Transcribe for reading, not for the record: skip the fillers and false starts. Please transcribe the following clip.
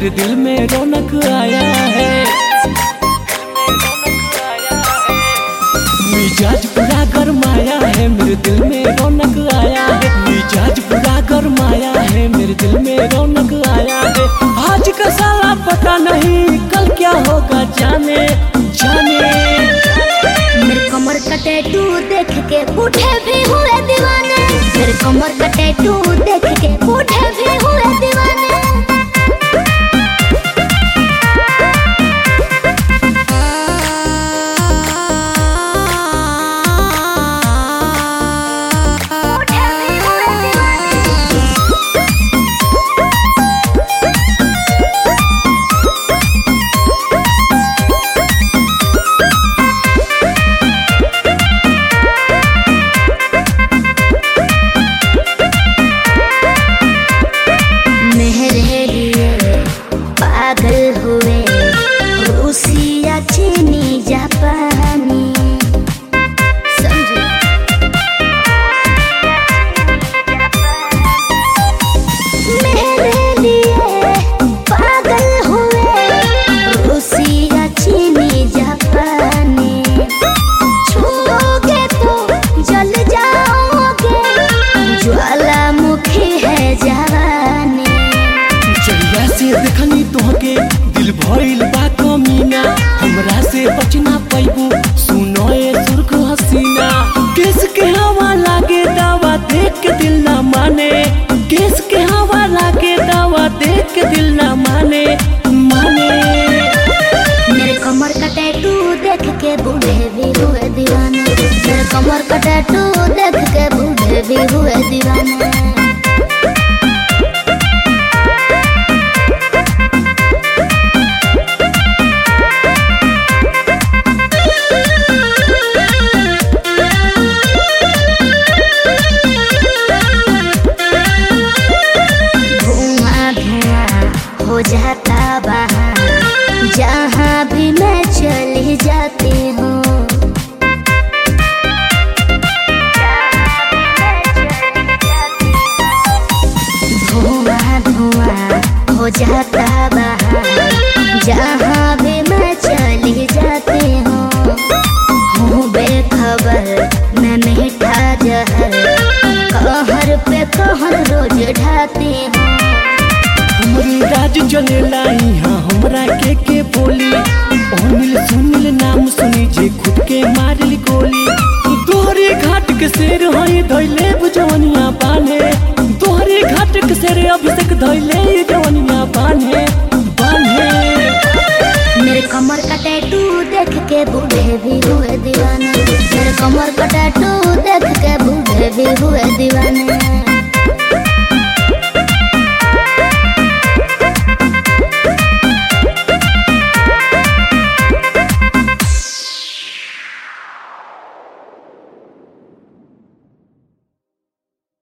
मेरे दिल में रौनक आया है। मिजाज पूरा गरमाया है, मेरे दिल में रौनक आया है। मिजाज पूरा गरमाया है, मेरे दिल में रौनक आया है। आज का साला पता नहीं कल क्या होगा, जाने जाने। मेरे कमर का टैटू देख के बूढ़े भी हुए दीवाने। मेरे कमर का टैटू देख के बूढ़े भी हुए दीवाने। पागल हुए रूसिया चीनी जापानी, समझे? मेरे लिए पागल हुए रूसिया चीनी जापानी। छूओगे तो जल जाओगे, ज्वालामुखी है जवानी। जरिया से देखनी तोहके दिल भइल बा कमीना, हमरा से बचना पैबू सुनो ए सुर्ख हसीना। केस के हवा लागे दावा देख के दिल ना माने, केस के हवा लागे दावा देख के दिल ना माने माने। मेरे कमर का टैटू देख के बूढ़े भी हुए दीवाने। मेरे कमर का टैटू देख के बूढ़े भी हुए दीवाने। हो जाता बाहर जहाँ भी मैं चली जाती हूँ। धुआं धुआं हो जाता बाहर जहाँ भी मैं चली जाती हूँ। हूँ बेखबर मैं मीठा जहर, कहर पे कहर रोज ढाती हूँ। हमरी राज चलेला यहाँ हमरा के बोली। अनिल सुनील नाम सुनी जे खुद के मारली गोली। दोहरे घाट के शेर हई धैले जवनिया बान्हे, दोहरे घाट के शेर अभिषेक धैले जवनिया बान्हे बान्हे। मेरे कमर का टैटू देख के बूढ़े भी हुए दीवाने। मेरे कमर का टैटू देख के बूढ़े भी हुए दीवाने।